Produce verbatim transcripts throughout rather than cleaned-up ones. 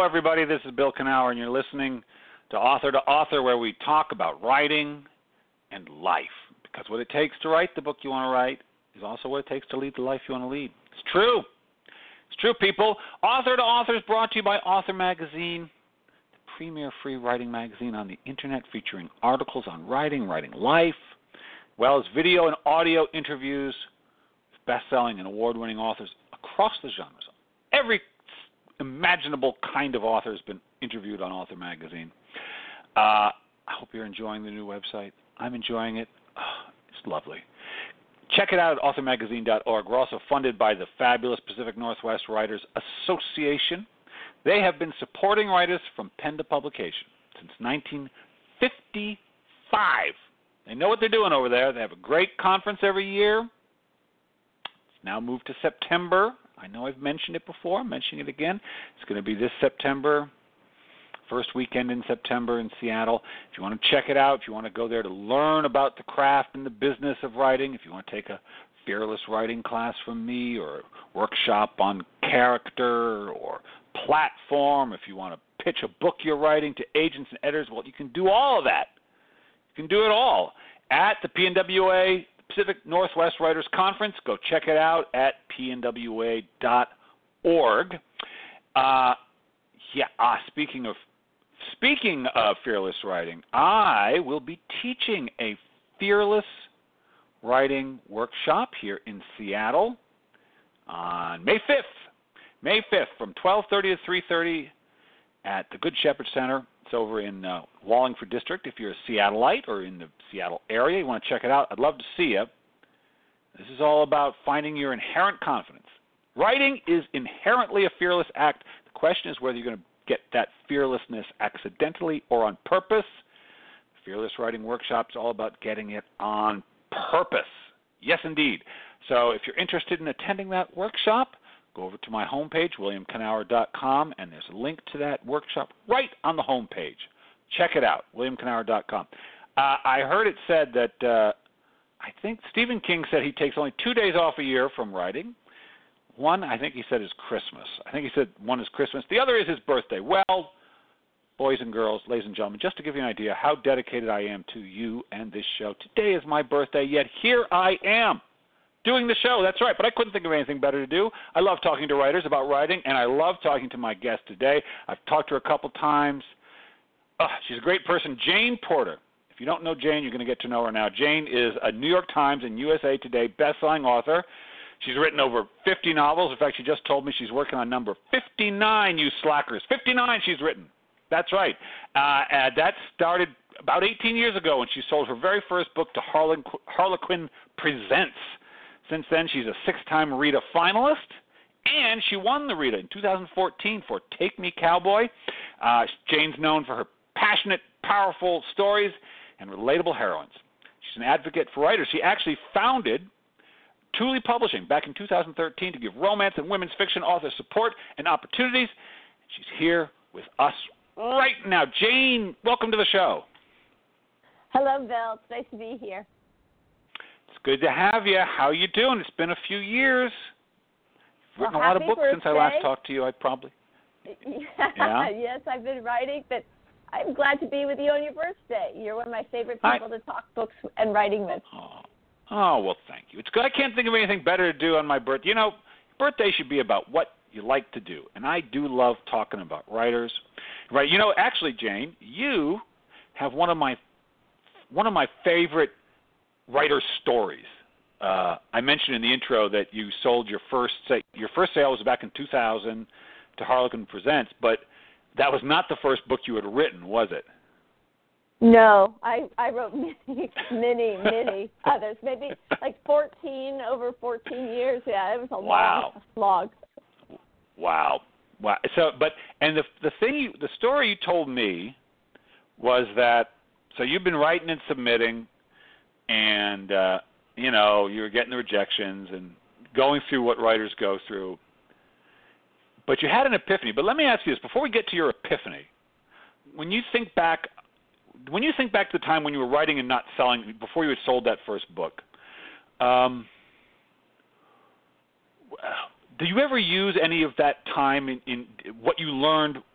Hello, everybody. This is Bill Kenower, and you're listening to Author to Author, where we talk about writing and life. Because what it takes to write the book you want to write is also what it takes to lead the life you want to lead. It's true. It's true, people. Author to Author is brought to you by Author Magazine, the premier free writing magazine on the Internet, featuring articles on writing, writing life, as well as video and audio interviews with best-selling and award-winning authors across the genres. Every imaginable kind of author has been interviewed on Author Magazine. Uh, I hope you're enjoying the new website. I'm enjoying it. Oh, it's lovely. Check it out at author magazine dot org. We're also funded by the fabulous Pacific Northwest Writers Association. They have been supporting writers from pen to publication since nineteen fifty-five. They know what they're doing over there. They have a great conference every year. It's now moved to September. I know I've mentioned it before. I'm mentioning it again. It's going to be this September, first weekend in September in Seattle. If you want to check it out, if you want to go there to learn about the craft and the business of writing, if you want to take a fearless writing class from me or a workshop on character or platform, if you want to pitch a book you're writing to agents and editors, well, you can do all of that. You can do it all at the P N W A Pacific Northwest Writers Conference. Go check it out at P N W A dot org. Uh, yeah, uh, speaking of speaking of fearless writing, I will be teaching a fearless writing workshop here in Seattle on May fifth. May fifth from twelve thirty to three thirty at the Good Shepherd Center. It's over in uh, Wallingford District. If you're a Seattleite or in the Seattle area, you want to check it out, I'd love to see you. This is all about finding your inherent confidence. Writing is inherently a fearless act. The question is whether you're going to get that fearlessness accidentally or on purpose. Fearless Writing Workshop is all about getting it on purpose. Yes, indeed. So if you're interested in attending that workshop, go over to my homepage, william kenower dot com, and there's a link to that workshop right on the homepage. Check it out, william kenower dot com. Uh, I heard it said that uh, I think Stephen King said he takes only two days off a year from writing. One, I think he said, is Christmas. I think he said one is Christmas. The other is his birthday. Well, boys and girls, ladies and gentlemen, just to give you an idea how dedicated I am to you and this show, today is my birthday, yet here I am doing the show. That's right, but I couldn't think of anything better to do. I love talking to writers about writing, and I love talking to my guest today. I've talked to her a couple times. Oh, she's a great person, Jane Porter. If you don't know Jane, you're going to get to know her now. Jane is a New York Times and U S A Today best-selling author. She's written over fifty novels. In fact, she just told me she's working on number fifty-nine, you slackers. fifty-nine she's written. That's right. Uh, and that started about eighteen years ago when she sold her very first book to Harlequin, Harlequin Presents. Since then, she's a six-time Rita finalist, and she won the Rita in two thousand fourteen for Take Me Cowboy. Uh, Jane's known for her passionate, powerful stories and relatable heroines. She's an advocate for writers. She actually founded Thule Publishing back in two thousand thirteen to give romance and women's fiction authors support and opportunities. She's here with us right now. Jane, welcome to the show. Hello, Bill. It's nice to be here. It's good to have you. How are you doing? It's been a few years. You've written well, a lot of books birthday. since I last talked to you. I probably. Yeah. Yes, I've been writing, but I'm glad to be with you on your birthday. You're one of my favorite people I... to talk books and writing with. Oh. oh, well, thank you. It's good. I can't think of anything better to do on my birthday. You know, birthday should be about what you like to do, and I do love talking about writers. Right? You know, actually, Jane, you have one of my one of my favorite writer stories. Uh, I mentioned in the intro that you sold your first your first sale was back in two thousand to Harlequin Presents, but that was not the first book you had written, was it? No, I, I wrote many, many, many others. Maybe like fourteen over fourteen years. Yeah, it was a wow. long slog. Wow, wow. So, but and the the thing, you, the story you told me was that so you've been writing and submitting. And, uh, you know, you were getting the rejections and going through what writers go through. But you had an epiphany. But let me ask you this. Before we get to your epiphany, when you think back, when you think back to the time when you were writing and not selling, before you had sold that first book, um, do you ever use any of that time in, in what you learned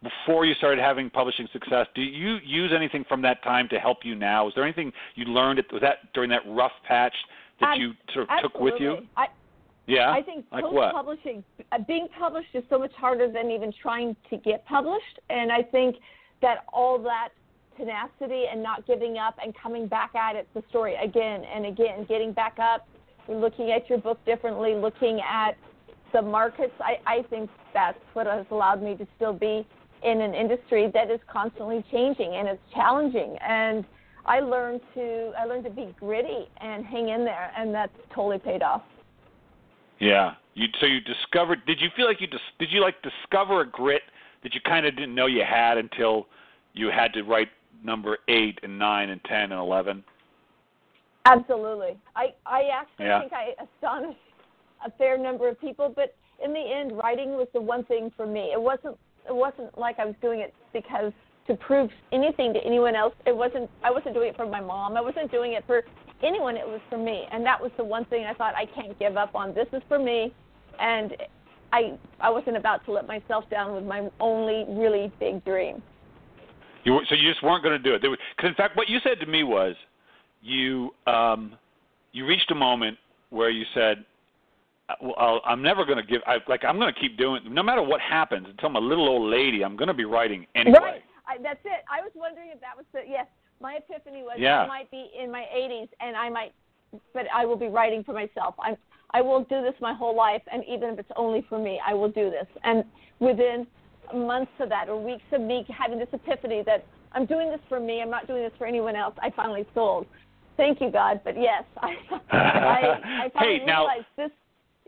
before you started having publishing success, do you use anything from that time to help you now? Was there anything you learned, at, was that during that rough patch that Ab- you sort of absolutely. took with you? I, yeah? I think like what? post-publishing, uh, being published is so much harder than even trying to get published. And I think that all that tenacity and not giving up and coming back at it, the story again and again, getting back up, looking at your book differently, looking at the markets, I, I think that's what has allowed me to still be in an industry that is constantly changing and it's challenging. And I learned to I learned to be gritty and hang in there, and that's totally paid off. Yeah. You so you discovered. Did you feel like you dis, did you like discover a grit that you kind of didn't know you had until you had to write number eight and nine and ten and eleven? Absolutely. I I actually yeah. think I astonished a fair number of people, but in the end, writing was the one thing for me. It wasn't it wasn't like I was doing it because to prove anything to anyone else. It wasn't. I wasn't doing it for my mom. I wasn't doing it for anyone. It was for me, and that was the one thing I thought I can't give up on. This is for me, and I I wasn't about to let myself down with my only really big dream. You were, so you just weren't going to do it. Because in fact, what you said to me was, you um, you reached a moment where you said, well, I'm never going to give. I, like I'm going to keep doing. No matter what happens, until I'm a little old lady, I'm going to be writing anyway. Right. I, that's it. I was wondering if that was the yes. My epiphany was yeah. I might be in my eighties and I might, but I will be writing for myself. I I will do this my whole life, and even if it's only for me, I will do this. And within months of that, or weeks of me having this epiphany that I'm doing this for me, I'm not doing this for anyone else, I finally sold. Thank you, God. But yes, I I, I finally hey, now, realized this.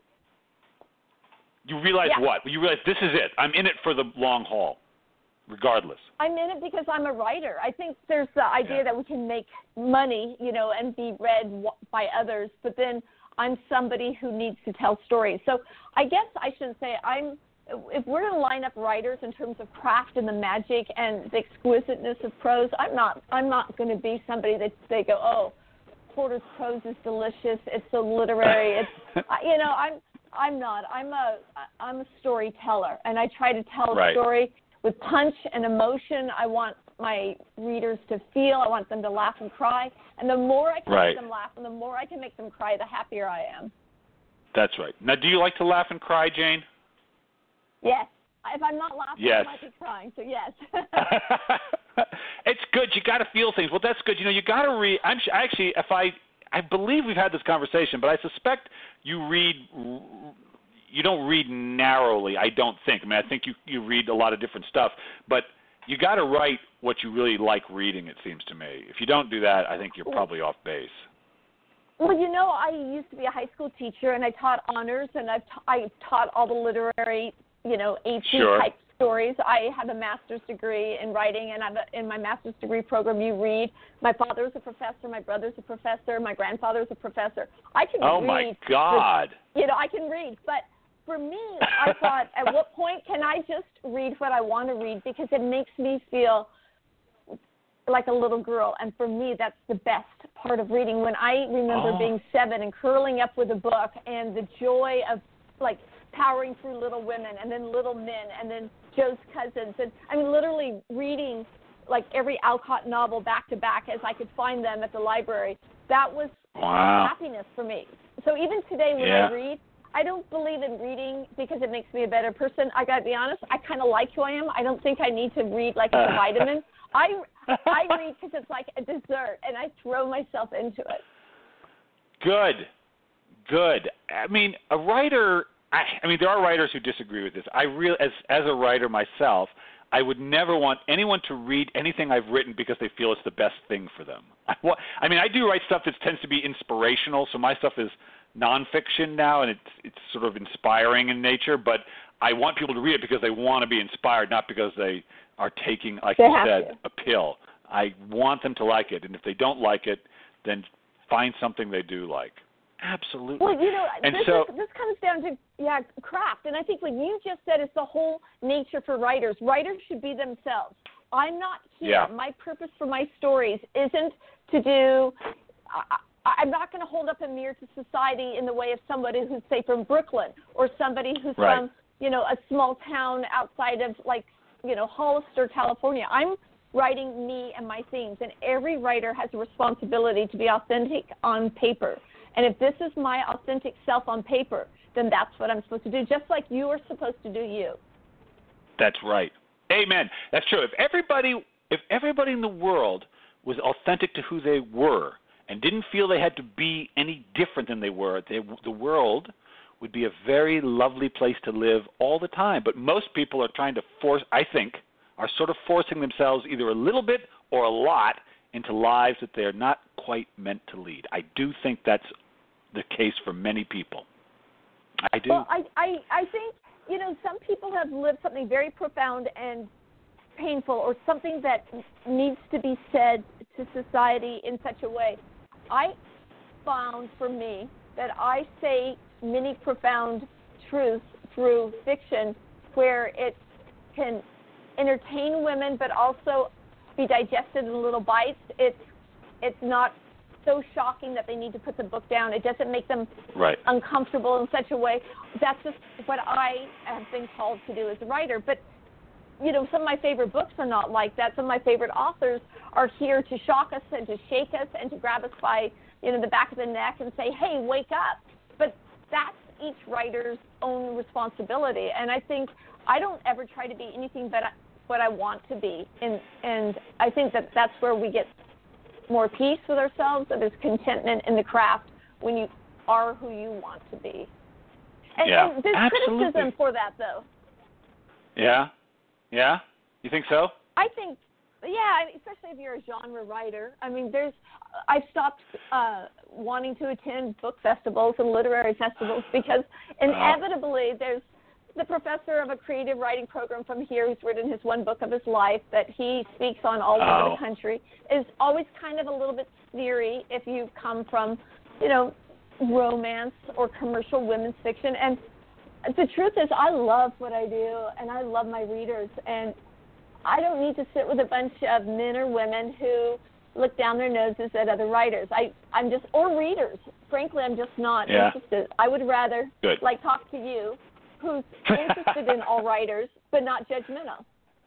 You realize yeah. what? You realize this is it. I'm in it for the long haul, regardless. I'm in it because I'm a writer. I think there's the idea yeah. that we can make money, you know, and be read by others, but then I'm somebody who needs to tell stories. So I guess I shouldn't say I'm, if we're going to line up writers in terms of craft and the magic and the exquisiteness of prose, I'm not, I'm not going to be somebody that they go, oh, Porter's prose is delicious. It's so literary. It's, you know, I'm, I'm not. I'm a, I'm a storyteller, and I try to tell a right. story with punch and emotion. I want my readers to feel. I want them to laugh and cry. And the more I can right. make them laugh and the more I can make them cry, the happier I am. That's right. Now, do you like to laugh and cry, Jane? Yes. If I'm not laughing, yes. I might be crying, so yes. It's good. You got to feel things. Well, that's good. You know, you got to read. I'm actually, if I, I believe we've had this conversation, but I suspect you read, you don't read narrowly, I don't think. I mean, I think you, you read a lot of different stuff, but you got to write what you really like reading, it seems to me. If you don't do that, I think you're probably off base. Well, you know, I used to be a high school teacher, and I taught honors, and I've ta- I taught all the literary, you know, A P sure. type stories. I have a master's degree in writing, and I'm a, in my master's degree program, you read. My father was a professor. My brother's a professor. My grandfather was a professor. I can oh read. Oh, my God. The, you know, I can read. But for me, I thought, at what point can I just read what I want to read? Because it makes me feel like a little girl. And for me, that's the best part of reading. When I remember oh. being seven and curling up with a book and the joy of, like, powering through Little Women and then Little Men and then Joe's Cousins. And I mean, literally reading like every Alcott novel back to back as I could find them at the library. That was wow. happiness for me. So even today when yeah. I read, I don't believe in reading because it makes me a better person. I got to be honest, I kind of like who I am. I don't think I need to read like it's a vitamin. I, I read because it's like a dessert, and I throw myself into it. Good. Good. I mean, a writer... I, I mean, there are writers who disagree with this. I really, as as a writer myself, I would never want anyone to read anything I've written because they feel it's the best thing for them. I, well, I mean, I do write stuff that tends to be inspirational, so my stuff is nonfiction now, and it's it's sort of inspiring in nature. But I want people to read it because they want to be inspired, not because they are taking, like they you said, to. a pill. I want them to like it, and if they don't like it, then find something they do like. Absolutely. Well, you know, and this, so, is, this comes down to, yeah, craft. And I think what you just said is the whole nature for writers. Writers should be themselves. I'm not here. Yeah. My purpose for my stories isn't to do, I, I'm not going to hold up a mirror to society in the way of somebody who's, say, from Brooklyn or somebody who's right. from, you know, a small town outside of, like, you know, Hollister, California. I'm writing me and my themes, and every writer has a responsibility to be authentic on paper. And if this is my authentic self on paper, then that's what I'm supposed to do, just like you are supposed to do you. That's right. Amen. That's true. If everybody, if everybody in the world was authentic to who they were and didn't feel they had to be any different than they were, they, the world would be a very lovely place to live all the time. But most people are trying to force, I think, are sort of forcing themselves either a little bit or a lot into lives that they're not quite meant to lead. I do think that's the case for many people. I do. Well, I, I, I think, you know, some people have lived something very profound and painful, or something that needs to be said to society in such a way. I found for me that I say many profound truths through fiction where it can entertain women but also be digested in little bites. It's it's not so shocking that they need to put the book down. It doesn't make them right. uncomfortable in such a way. That's just what I have been called to do as a writer. But, you know, some of my favorite books are not like that. Some of my favorite authors are here to shock us and to shake us and to grab us by, you know, the back of the neck and say, hey, wake up. But that's each writer's own responsibility. And I think I don't ever try to be anything but what I want to be. And, and I think that that's where we get more peace with ourselves, and there's contentment in the craft when you are who you want to be. And, yeah, and there's absolutely. criticism for that, though. Yeah? Yeah? You think so? I think, yeah, especially if you're a genre writer. I mean, there's, I've stopped uh, wanting to attend book festivals and literary festivals because inevitably there's the professor of a creative writing program from here who's written his one book of his life that he speaks on all oh. over the country is always kind of a little bit sneery if you come from, you know, romance or commercial women's fiction. And the truth is I love what I do and I love my readers, and I don't need to sit with a bunch of men or women who look down their noses at other writers. I, I'm just, or readers. Frankly, I'm just not yeah. interested. I would rather Good. like talk to you who's interested in all writers, but not judgmental.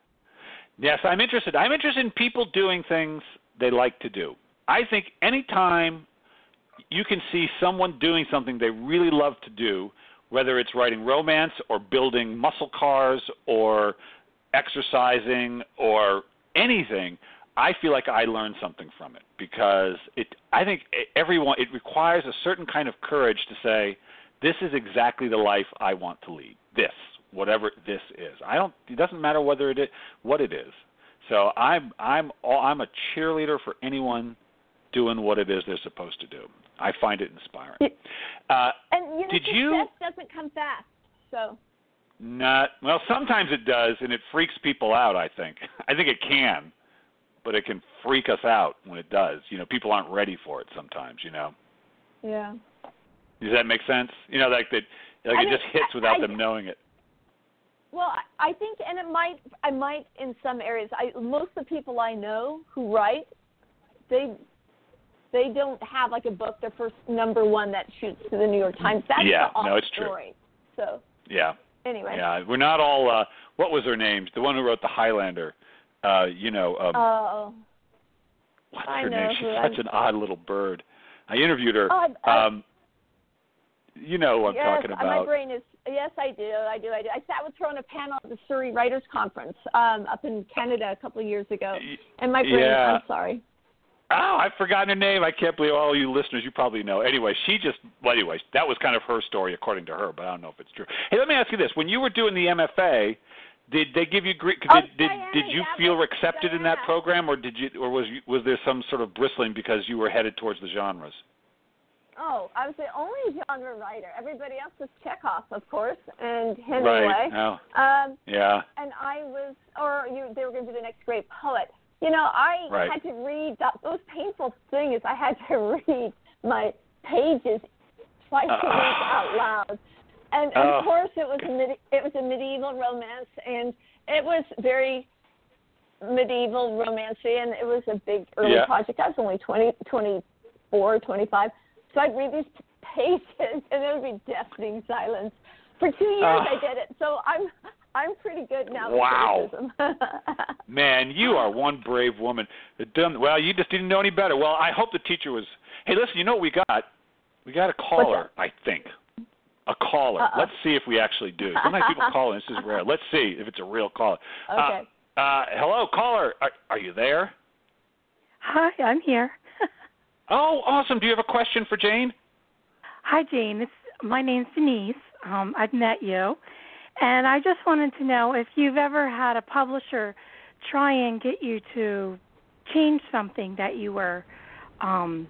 Yes, I'm interested. I'm interested in people doing things they like to do. I think anytime you can see someone doing something they really love to do, whether it's writing romance or building muscle cars or exercising or anything, I feel like I learned something from it, because it. I think everyone, it requires a certain kind of courage to say, this is exactly the life I want to lead. This, whatever this is. I don't. It doesn't matter whether it is, what it is. So I'm I'm all, I'm a cheerleader for anyone doing what it is they're supposed to do. I find it inspiring. Uh, and you know, did success you, doesn't come fast. So. Not well. Sometimes it does, and it freaks people out. I think. I think it can, but it can freak us out when it does. You know, people aren't ready for it sometimes. You know. Yeah. Does that make sense? You know, like that, like I it mean, just hits without I, them knowing it. Well, I think, and it might, I might in some areas. I most of the people I know who write, they, they don't have like a book, their first number one that shoots to the New York Times. That's yeah, the off no, it's story. true. So. Yeah. Anyway. Yeah, we're not all. Uh, what was her name? The one who wrote The Highlander. Uh, you know. Um, oh. What's I her know name? She's who such I'm... an odd little bird. I interviewed her. Oh, I, I, um, you know who I'm yes, talking about. My brain is. Yes, I do. I do. I do. I sat with her on a panel at the Surrey Writers Conference um, up in Canada a couple of years ago, and my brain. Yeah. I'm sorry. Oh, I've forgotten her name. I can't believe all you listeners, you probably know. Anyway, she just, well, anyway, that was kind of her story according to her, but I don't know if it's true. Hey, let me ask you this. When you were doing the M F A, did they give you, did, oh, did, Diana, did you yeah, feel accepted Diana. in that program, or did you, or was you, was there some sort of bristling because you were headed towards the genres? Oh, I was the only genre writer. Everybody else was Chekhov, of course, and Hemingway. Right. Oh. Um, yeah. And I was, or you, they were going to be the next great poet. You know, I right. had to read, the most painful thing is I had to read my pages twice a week uh, out loud. And uh, of course it was, a medi- it was a medieval romance, and it was very medieval romancy, and it was a big early yeah. project. I was only twenty, twenty-four, twenty-five. So I'd read these pages, and there would be deafening silence. For two years uh, I did it. So I'm I'm pretty good now. Wow. Man, you are one brave woman. Done, well, you just didn't know any better. Well, I hope the teacher was. Hey, listen, you know what we got? We got a caller, I think. A caller. Uh-oh. Let's see if we actually do. Sometimes people call in. This is rare. Let's see if it's a real caller. Okay. Uh, uh, hello, caller. Are, are you there? Hi, I'm here. Oh, awesome. Do you have a question for Jane? Hi, Jane. It's, my name's Denise. Um, I've met you. And I just wanted to know if you've ever had a publisher try and get you to change something that you were um,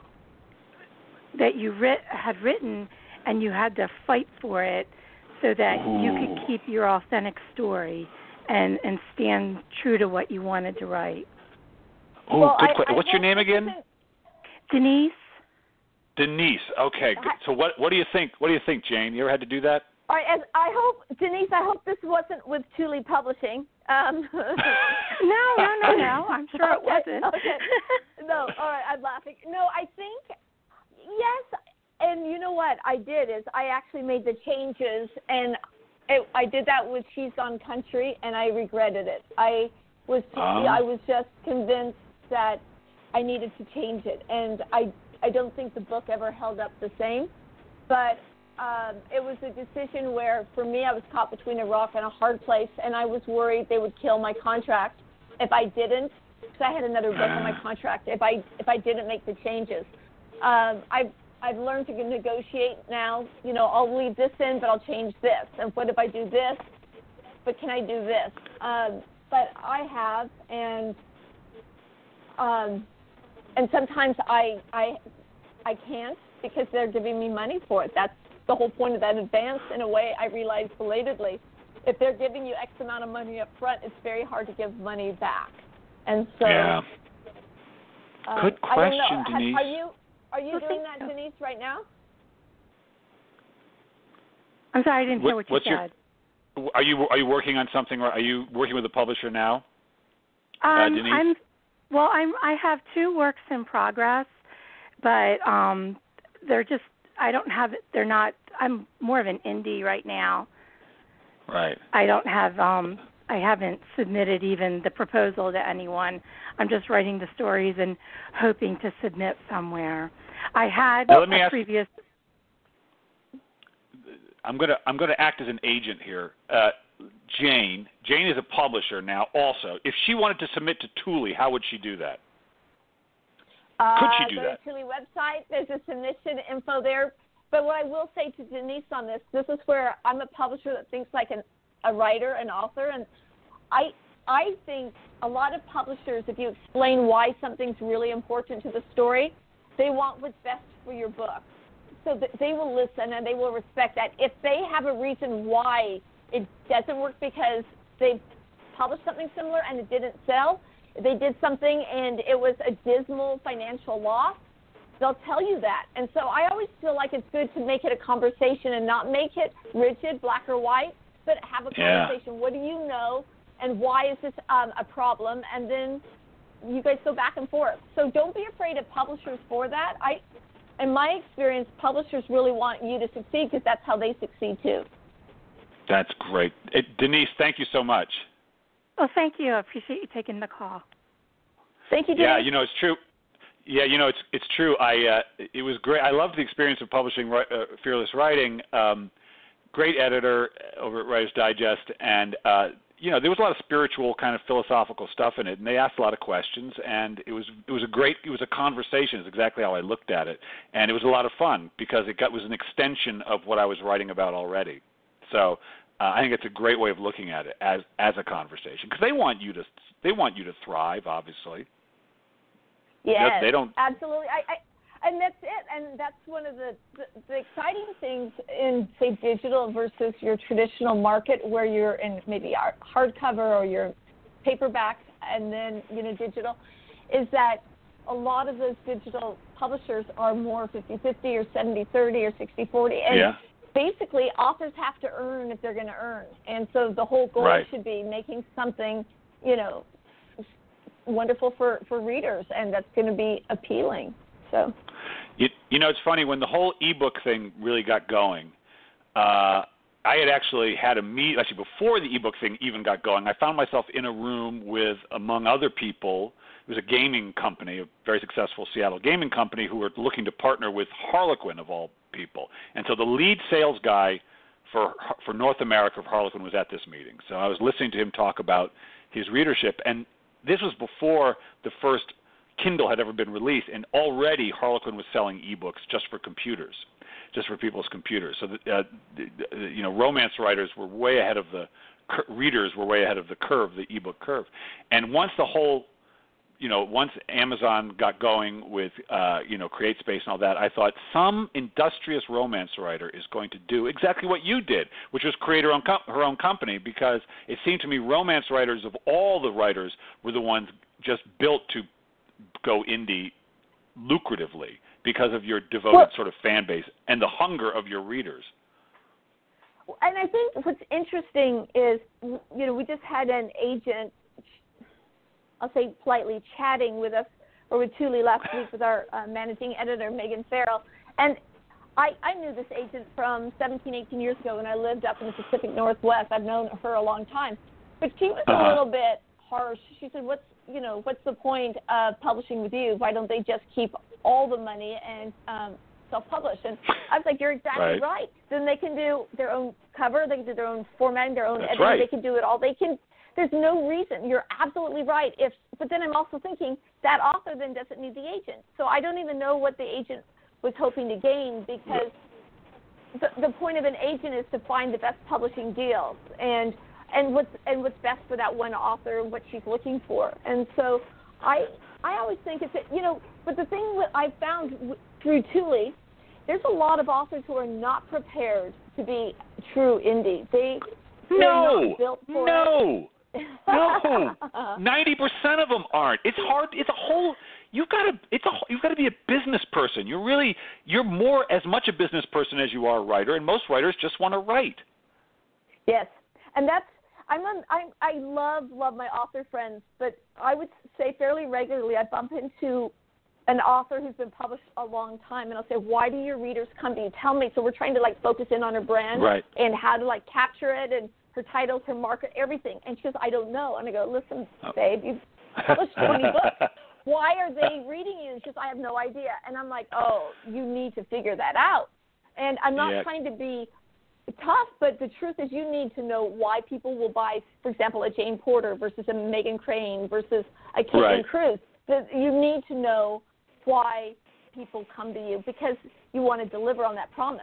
that you writ- had written, and you had to fight for it so that Ooh. you could keep your authentic story and, and stand true to what you wanted to write. Oh, well, good I, question. I What's your name again? Denise? Denise. Okay. Good. So what what do you think? What do you think, Jane? You ever had to do that? All right, and I hope, Denise, I hope this wasn't with Thule Publishing. Um, no, no, no, no. I'm sure it okay, wasn't. Okay. No, all right, I'm laughing. No, I think, yes, and you know what I did is I actually made the changes, and it, I did that with She's Gone Country, and I regretted it. I was Um. I was just convinced that I needed to change it, and I, I don't think the book ever held up the same, but Um, it was a decision where, for me, I was caught between a rock and a hard place, and I was worried they would kill my contract if I didn't, because I had another book on my contract. If I if I didn't make the changes, um, I've I've learned to negotiate now. You know, I'll leave this in, but I'll change this. And what if I do this? But can I do this? Um, but I have, and um, and sometimes I I I can't because they're giving me money for it. That's the whole point of that advance. In a way, I realized belatedly, if they're giving you X amount of money up front, it's very hard to give money back. And so, yeah. um, Good I don't question, know. Denise. Are you are you Well, doing thank that, you. Denise, right now? I'm sorry, I didn't What- hear what you what's your- said. Are you are you working on something? Or are you working with a publisher now? Um, Denise? I'm well. I'm. I have two works in progress, but um, they're just. I don't have. They're not. I'm more of an indie right now. Right. I don't have. Um, I haven't submitted even the proposal to anyone. I'm just writing the stories and hoping to submit somewhere. I had Now, let me a ask- previous. I'm gonna I'm gonna act as an agent here. Uh, Jane. Jane is a publisher now. Also, if she wanted to submit to Thule, how would she do that? Could she do uh, that? Go to Thule website. There's a submission info there. But what I will say to Denise on this, this is where I'm a publisher that thinks like an, a writer, an author, and I I think a lot of publishers, if you explain why something's really important to the story, they want what's best for your book. So th- they will listen and they will respect that. If they have a reason why it doesn't work because they published something similar and it didn't sell, they did something and it was a dismal financial loss, they'll tell you that. And so I always feel like it's good to make it a conversation and not make it rigid, black or white, but have a Yeah. conversation. What do you know and why is this um, a problem? And then you guys go back and forth. So don't be afraid of publishers for that. I, in my experience, publishers really want you to succeed because that's how they succeed too. That's great. It, Denise, thank you so much. Well, thank you. I appreciate you taking the call. Thank you, Denise. Yeah, you know, it's true. Yeah, you know, it's it's true. I uh, it was great. I loved the experience of publishing uh, Fearless Writing. Um, great editor over at Writer's Digest, and uh, you know, there was a lot of spiritual kind of philosophical stuff in it, and they asked a lot of questions, and it was it was a great it was a conversation. Is exactly how I looked at it, and it was a lot of fun because it got was an extension of what I was writing about already. So uh, I think it's a great way of looking at it as as a conversation because they want you to they want you to thrive, obviously. Yes, they don't. Absolutely. I, I, and that's it. And that's one of the, the, the exciting things in, say, digital versus your traditional market where you're in maybe hardcover or your paperback and then, you know, digital, is that a lot of those digital publishers are more fifty-fifty or seventy thirty or sixty forty. And Yeah. basically, authors have to earn if they're going to earn. And so the whole goal Right. should be making something, you know, wonderful for, for readers, and that's going to be appealing. So, you, you know, it's funny when the whole ebook thing really got going. Uh, I had actually had a meet, actually before the ebook thing even got going, I found myself in a room with, among other people, it was a gaming company, a very successful Seattle gaming company, who were looking to partner with Harlequin, of all people. And so the lead sales guy for for North America for Harlequin was at this meeting. So I was listening to him talk about his readership, and this was before the first Kindle had ever been released, and already Harlequin was selling ebooks just for computers, just for people's computers. So, the, uh, the, the, you know, romance writers were way ahead of the readers were way ahead of the curve, the ebook curve. And once the whole You know, once Amazon got going with, uh, you know, CreateSpace and all that, I thought some industrious romance writer is going to do exactly what you did, which was create her own, com- her own company, because it seemed to me romance writers of all the writers were the ones just built to go indie lucratively because of your devoted well, sort of fan base and the hunger of your readers. And I think what's interesting is, you know, we just had an agent, I'll say politely, chatting with us, or with Thule last week with our uh, managing editor, Megan Farrell. And I, I knew this agent from seventeen, eighteen years ago when I lived up in the Pacific Northwest. I've known her a long time. But she was uh-huh. a little bit harsh. She said, what's, you know, what's the point of publishing with you? Why don't they just keep all the money and um, self-publish? And I was like, you're exactly right. right. Then they can do their own cover. They can do their own formatting, their own That's editing. right. They can do it all. They can. There's no reason. You're absolutely right. If, but then I'm also thinking that author then doesn't need the agent. So I don't even know what the agent was hoping to gain, because the, the point of an agent is to find the best publishing deals and and what's and what's best for that one author and what she's looking for. And so I I always think it's you know. But the thing that I found through Thule, there's a lot of authors who are not prepared to be true indie. They they're no not built for no. it. No, ninety percent of them aren't. It's hard. It's a whole. You've got to. It's a. You've got to be a business person. You're really. You're more as much a business person as you are a writer, and most writers just want to write. Yes, and that's. I'm. On, I'm. I love love my author friends, but I would say fairly regularly I bump into an author who's been published a long time, and I'll say, "Why do your readers come to you? Tell me." So we're trying to like focus in on her brand right. and how to like capture it and her titles, her market, everything. And she goes, I don't know. And I go, listen, oh. babe, you've published twenty books. Why are they reading you? And she goes, I have no idea. And I'm like, oh, you need to figure that out. And I'm not yeah. trying to be tough, but the truth is you need to know why people will buy, for example, a Jane Porter versus a Megan Crane versus a Caitlin right. Cruz. You need to know why people come to you, because you want to deliver on that promise.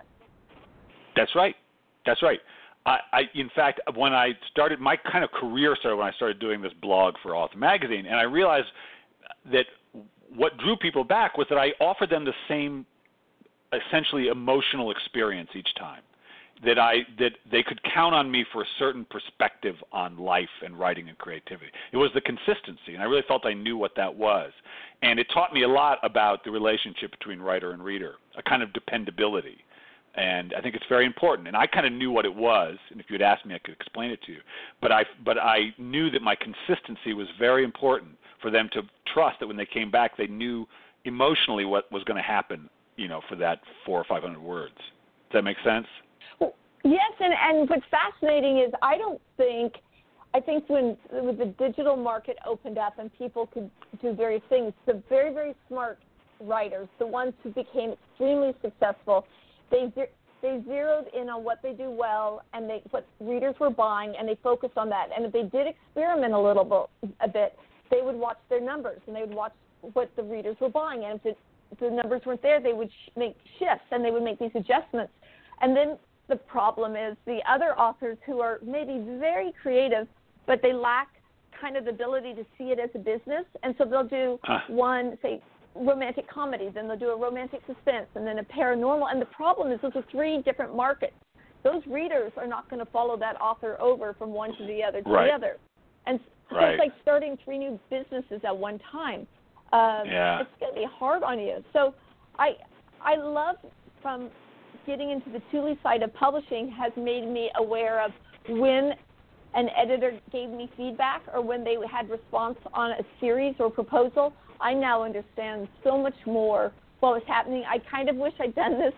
That's right. That's right. I, I, in fact, when I started, my kind of career started when I started doing this blog for Author Magazine, and I realized that what drew people back was that I offered them the same, essentially, emotional experience each time. That I that they could count on me for a certain perspective on life and writing and creativity. It was the consistency, and I really felt I knew what that was. And it taught me a lot about the relationship between writer and reader, a kind of dependability. And I think it's very important. And I kind of knew what it was, and if you had asked me, I could explain it to you. But I, but I knew that my consistency was very important for them to trust that when they came back, they knew emotionally what was going to happen, you know, for that four or five hundred words. Does that make sense? Well, yes, and, and what's fascinating is I don't think, I think when, when the digital market opened up and people could do various things, the very, very smart writers, the ones who became extremely successful, They they zeroed in on what they do well and they, what readers were buying, and they focused on that. And if they did experiment a little bit, a bit, they would watch their numbers and they would watch what the readers were buying. And if, it, if the numbers weren't there, they would sh- make shifts and they would make these adjustments. And then the problem is the other authors who are maybe very creative, but they lack kind of the ability to see it as a business. And so they'll do huh. one, say, romantic comedy, then they'll do a romantic suspense, and then a paranormal. And the problem is those are three different markets. Those readers are not going to follow that author over from one to the other to right. the other. And so right. it's like starting three new businesses at one time. Um, yeah. It's going to be hard on you. So I I love from getting into the Thule side of publishing has made me aware of when an editor gave me feedback or when they had response on a series or proposal. I now understand so much more what was happening. I kind of wish I'd done this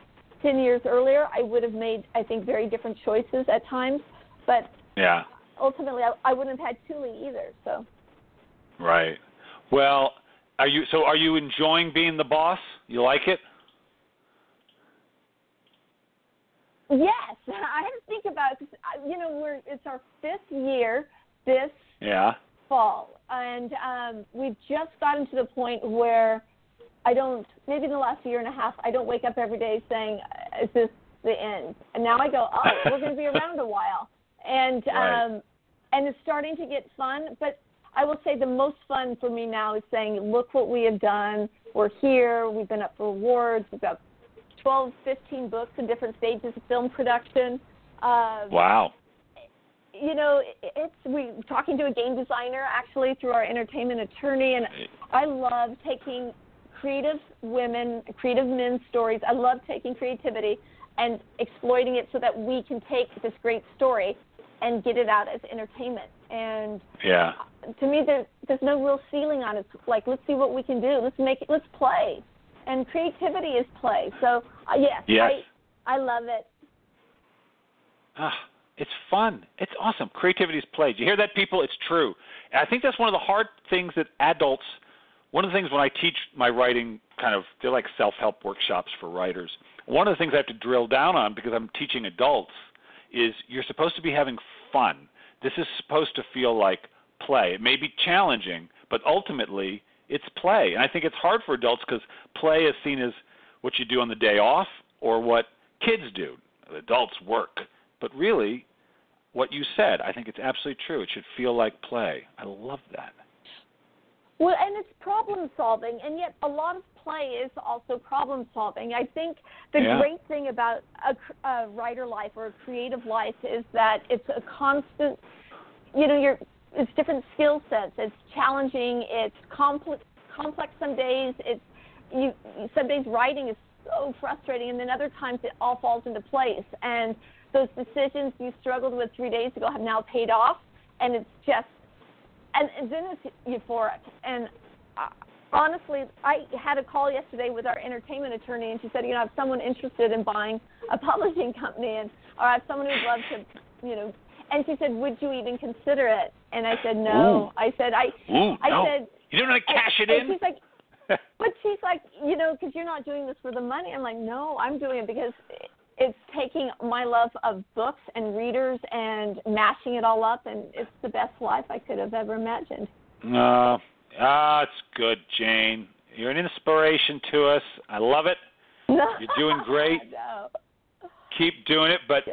ten years earlier, I would have made, I think, very different choices at times. But yeah. ultimately, I, I wouldn't have had Tule either. So. Right. Well, are you? So, are you enjoying being the boss? You like it? Yes, I had to think about it. 'Cause, you know, we're it's our fifth year this Yeah. fall, and um, we've just gotten to the point where I don't. Maybe in the last year and a half, I don't wake up every day saying, "Is this the end?" And now I go, "Oh, we're going to be around a while," and Right. um, and it's starting to get fun. But I will say the most fun for me now is saying, "Look what we have done. We're here. We've been up for awards. We've got twelve, fifteen books in different stages of film production." Uh, Wow. You know, it's we talking to a game designer actually through our entertainment attorney, and I love taking creative women, creative men's stories. I love taking creativity and exploiting it so that we can take this great story and get it out as entertainment. And yeah. to me, there's there's no real ceiling on it. It's like, let's see what we can do. Let's make it. Let's play. And creativity is play. So uh, yes, yes, I I love it. Ah, it's fun. It's awesome. Creativity is play. Do you hear that, people? It's true. And I think that's one of the hard things that adults. One of the things when I teach my writing, kind of, they're like self-help workshops for writers. One of the things I have to drill down on because I'm teaching adults is you're supposed to be having fun. This is supposed to feel like play. It may be challenging, but ultimately it's play. And I think it's hard for adults because play is seen as what you do on the day off or what kids do. Adults work. But really, what you said, I think it's absolutely true. It should feel like play. I love that. Well, and it's problem solving, and yet a lot of play is also problem solving. I think the Yeah. great thing about a, a writer life or a creative life is that it's a constant, you know, you're it's different skill sets. It's challenging. It's complex. Complex some days. It's you. Some days writing is so frustrating, and then other times it all falls into place. And those decisions you struggled with three days ago have now paid off, and it's just, and, and then it's euphoric. And uh, honestly, I had a call yesterday with our entertainment attorney, and she said, you know, I have someone interested in buying a publishing company, and or I have someone who'd love to, you know. And she said, would you even consider it? And I said, no. Ooh. I said, I, Ooh, I no. said, you don't want to cash and, it and in? She's like, but she's like, you know, because you're not doing this for the money. I'm like, no, I'm doing it because it's taking my love of books and readers and mashing it all up, and it's the best life I could have ever imagined. No. Ah, it's good, Jane. You're an inspiration to us. I love it. No. You're doing great. No. Keep doing it. But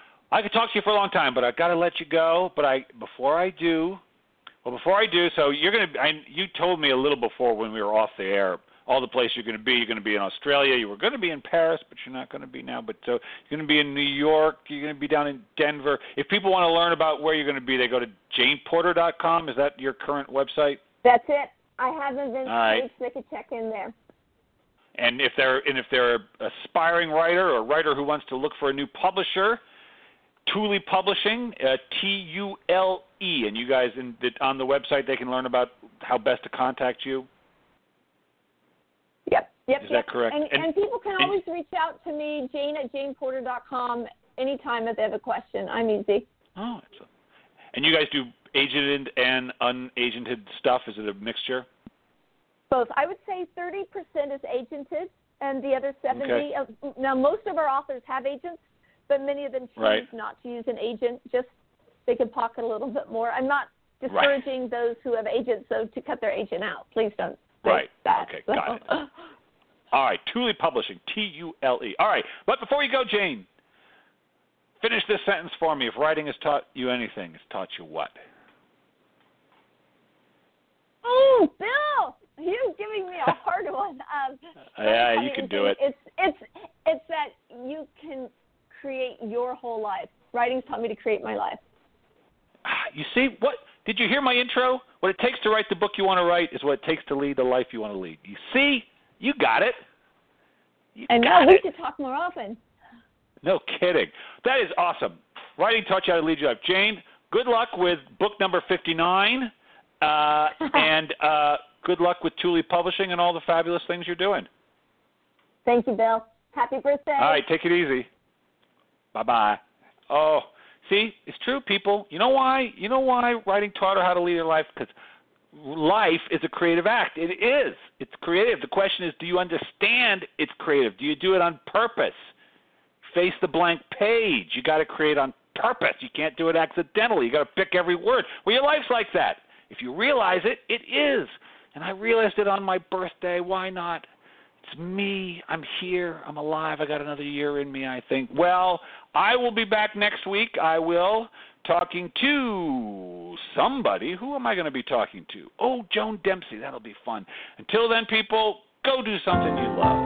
I could talk to you for a long time, but I've got to let you go. But I, before I do, well, before I do, so you're going to, I, you told me a little before when we were off the air, all the places you're going to be. You're going to be in Australia. You were going to be in Paris, but you're not going to be now. But so you're going to be in New York. You're going to be down in Denver. If people want to learn about where you're going to be, they go to jane porter dot com. Is that your current website? That's it. I have an event right. page. They could check in there. And if they're and if they're an aspiring writer or a writer who wants to look for a new publisher, Tule Publishing, uh, T U L E, and you guys in, on the website they can learn about how best to contact you. Yep, yep, Is yep. that correct? And, And- and people can and- always reach out to me, Jane at jane porter dot com, anytime if they have a question. I'm easy. Oh, it's a, and you guys do agented and unagented stuff? Is it a mixture? Both. I would say thirty percent is agented, and the other seventy. Okay. Uh, now, most of our authors have agents, but many of them choose Right. not to use an agent. Just they can pocket a little bit more. I'm not discouraging right. those who have agents, though, to cut their agent out. Please don't. Right. That. Okay. So. Got it. All right. Tule Publishing. T U L E. All right. But before you go, Jane, finish this sentence for me. If writing has taught you anything, it's taught you what? Oh, Bill, you're giving me a hard one. Um, yeah, you can do it. It's it's it's that you can create your whole life. Writing's taught me to create my life. You see, what did you hear my intro? What it takes to write the book you want to write is what it takes to lead the life you want to lead. You see, you got it. You I got know. it. We should talk more often. No kidding. That is awesome. Writing taught you how to lead your life. Jane, good luck with book number fifty-nine, uh, and uh, good luck with Tule Publishing and all the fabulous things you're doing. Thank you, Bill. Happy birthday. All right, take it easy. Bye-bye. Oh, see, it's true, people. You know why? You know why writing taught her how to lead her life? Because life is a creative act. It is. It's creative. The question is, do you understand it's creative? Do you do it on purpose? Face the blank page. You got to create on purpose. You can't do it accidentally. You got to pick every word. Well, your life's like that. If you realize it, it is. And I realized it on my birthday. Why not? It's me. I'm here. I'm alive. I got another year in me, I think. Well, I will be back next week. I will, talking to somebody. Who am I going to be talking to? Oh, Joan Dempsey. That'll be fun. Until then, people, go do something you love.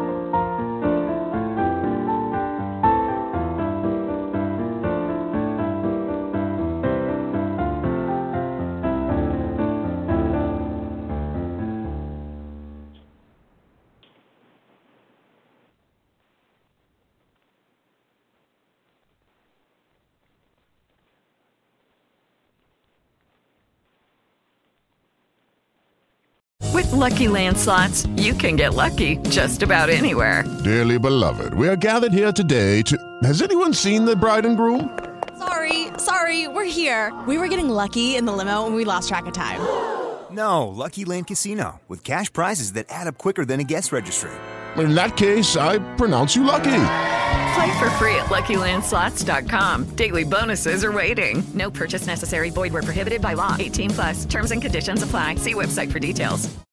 With Lucky Land Slots, you can get lucky just about anywhere. Dearly beloved, we are gathered here today to... Has anyone seen the bride and groom? Sorry, sorry, we're here. We were getting lucky in the limo and we lost track of time. No, Lucky Land Casino, with cash prizes that add up quicker than a guest registry. In that case, I pronounce you lucky. Play for free at Lucky Land Slots dot com. Daily bonuses are waiting. No purchase necessary. Void where prohibited by law. eighteen plus. Terms and conditions apply. See website for details.